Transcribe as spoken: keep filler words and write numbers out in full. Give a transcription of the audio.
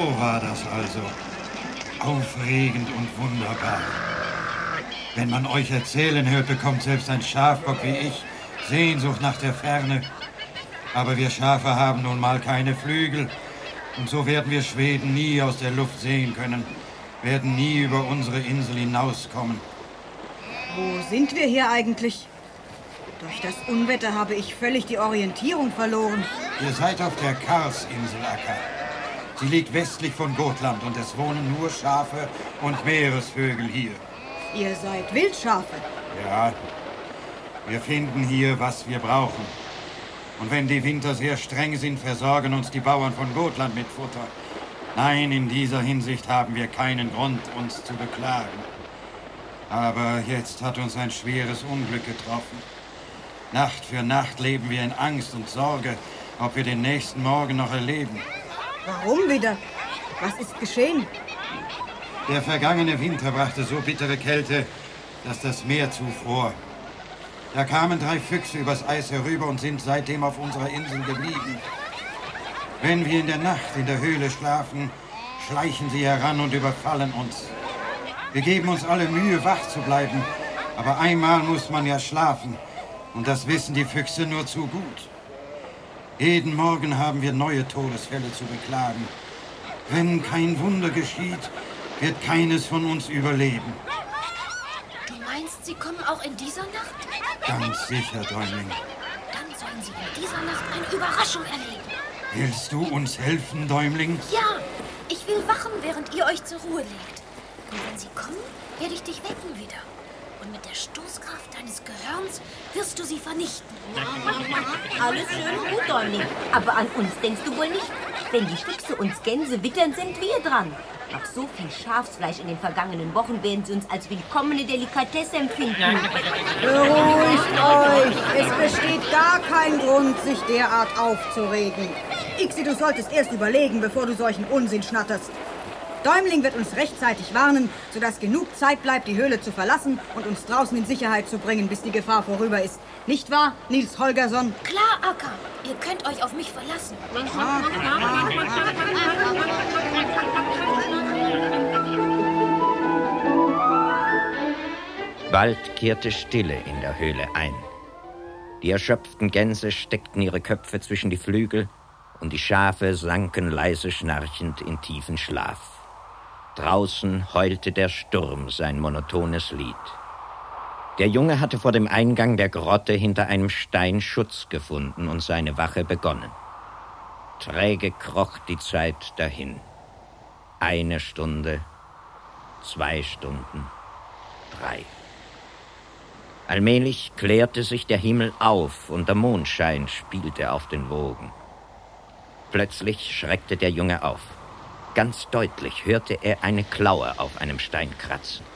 war das also. Aufregend und wunderbar. Wenn man euch erzählen hört, bekommt selbst ein Schafbock wie ich Sehnsucht nach der Ferne. Aber wir Schafe haben nun mal keine Flügel. Und so werden wir Schweden nie aus der Luft sehen können, werden nie über unsere Insel hinauskommen. Wo sind wir hier eigentlich? Durch das Unwetter habe ich völlig die Orientierung verloren. Ihr seid auf der Karsinsel, Akka. Sie liegt westlich von Gotland und es wohnen nur Schafe und Meeresvögel hier. Ihr seid Wildschafe? Ja, wir finden hier, was wir brauchen. Und wenn die Winter sehr streng sind, versorgen uns die Bauern von Gotland mit Futter. Nein, in dieser Hinsicht haben wir keinen Grund, uns zu beklagen. Aber jetzt hat uns ein schweres Unglück getroffen. Nacht für Nacht leben wir in Angst und Sorge, ob wir den nächsten Morgen noch erleben. Warum wieder? Was ist geschehen? Der vergangene Winter brachte so bittere Kälte, dass das Meer zufror. Da kamen drei Füchse übers Eis herüber und sind seitdem auf unserer Insel geblieben. Wenn wir in der Nacht in der Höhle schlafen, schleichen sie heran und überfallen uns. Wir geben uns alle Mühe, wach zu bleiben, aber einmal muss man ja schlafen. Und das wissen die Füchse nur zu gut. Jeden Morgen haben wir neue Todesfälle zu beklagen. Wenn kein Wunder geschieht, wird keines von uns überleben. Du meinst, sie kommen auch in dieser Nacht? Ganz sicher, Däumling. Dann sollen sie in dieser Nacht eine Überraschung erleben. Willst du uns helfen, Däumling? Ja, ich will wachen, während ihr euch zur Ruhe legt. Und wenn sie kommen, werde ich dich wecken wieder. Und mit der Stoßkraft deines Gehirns wirst du sie vernichten. Alles schön und gut, Däumling. Aber an uns denkst du wohl nicht. Wenn die Füchse uns Gänse wittern, sind wir dran. Nach so viel Schafsfleisch in den vergangenen Wochen werden sie uns als willkommene Delikatesse empfinden. Beruhigt euch. Es besteht gar kein Grund, sich derart aufzuregen. Ixi, du solltest erst überlegen, bevor du solchen Unsinn schnatterst. Däumling wird uns rechtzeitig warnen, sodass genug Zeit bleibt, die Höhle zu verlassen und uns draußen in Sicherheit zu bringen, bis die Gefahr vorüber ist. Nicht wahr, Nils Holgersson? Klar, Akka. Ihr könnt euch auf mich verlassen. Bald kehrte Stille in der Höhle ein. Die erschöpften Gänse steckten ihre Köpfe zwischen die Flügel und die Schafe sanken leise schnarchend in tiefen Schlaf. Draußen heulte der Sturm sein monotones Lied. Der Junge hatte vor dem Eingang der Grotte hinter einem Stein Schutz gefunden und seine Wache begonnen. Träge kroch die Zeit dahin. Eine Stunde, zwei Stunden, drei. Allmählich klärte sich der Himmel auf und der Mondschein spielte auf den Wogen. Plötzlich schreckte der Junge auf. Ganz deutlich hörte er eine Klaue auf einem Stein kratzen.